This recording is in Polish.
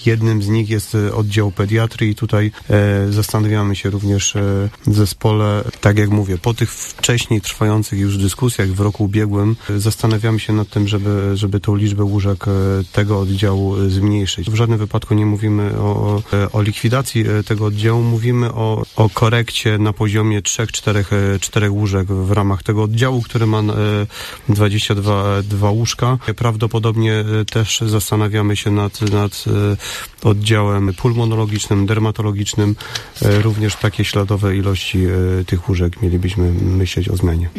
Jednym z nich jest oddział pediatrii i tutaj zastanawiamy się również w zespole, tak jak mówię, po tych wcześniej trwających już dyskusjach w roku ubiegłym zastanawiamy się nad tym, żeby tą liczbę łóżek tego oddziału zmniejszyć. W żadnym wypadku nie mówimy o likwidacji tego oddziału, mówimy o korekcie na poziomie 3-4 łóżek w ramach tego oddziału, który ma 22 łóżka. Prawdopodobnie też zastanawiamy się nad oddziałem pulmonologicznym, dermatologicznym. Również takie śladowe ilości tych łóżek mielibyśmy myśleć o zmianie.